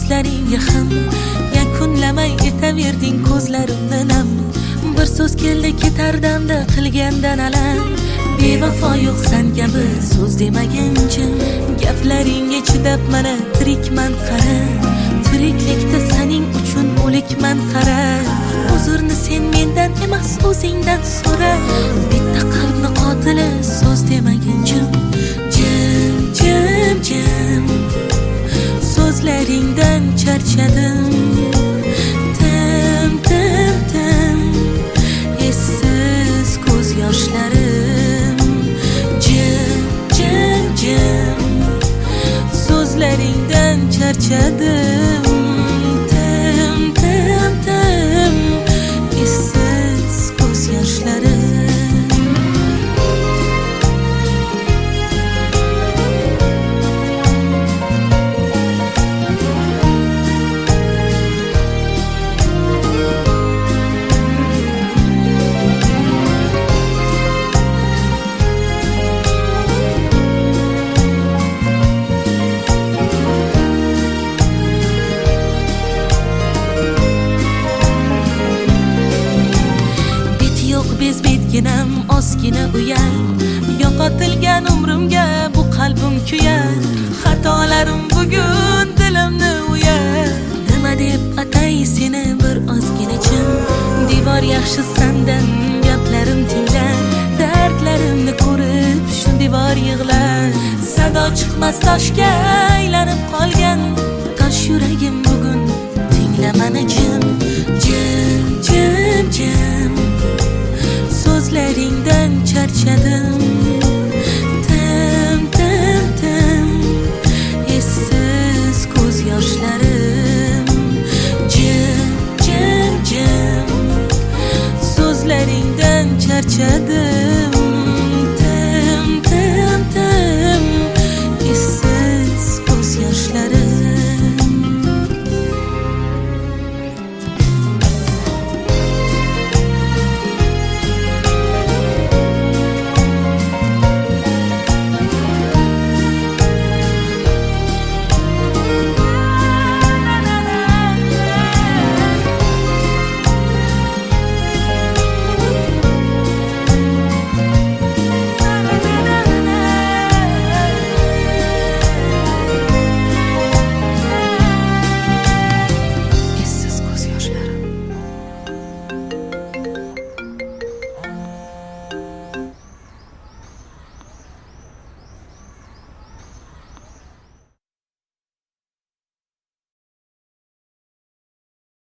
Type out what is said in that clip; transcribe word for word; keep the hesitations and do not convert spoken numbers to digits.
so'zlaringga ham yakunlamay etaverding ko'zlarimni nam. Bir so'z keldi ketardanda qilgandan alam. Bevafo yo'qsan kabi so'z demagancha gaplaringga chidab mana tirikman qara. Tiriklikda sening uchun o'likman qara. Uzrni sen mendan emas o'zingdan so'ra. Bitta qalbni qotili so'z demagancha jim jim jim so'zlaringdan charchadim. Tim tim tim essiz ko'z yoshlarim jim jim jim so'zlaringdan charchadim. Tim tim tim essiz ko'z yoshlarim. Bezbetginam ozgina uyal, yo'qotilgan umrimga bu qalbim kuyar. Xatolarim bugun dilimni uyar. Nima deb atay seni bir ozgina jim. Devor yaxshi sandan gaplarim tinglar. Dardlarimni ko'rib shu devor yig'lar. Sado chiqmas toshga aylanib qolgan tosh yuragim bugun tingla mani jim. Jim jim jim so'zlaringdan charchadim. Tim tim tim essiz ko'z yoshlarim jim jim jim so'zlaringdan charchadim.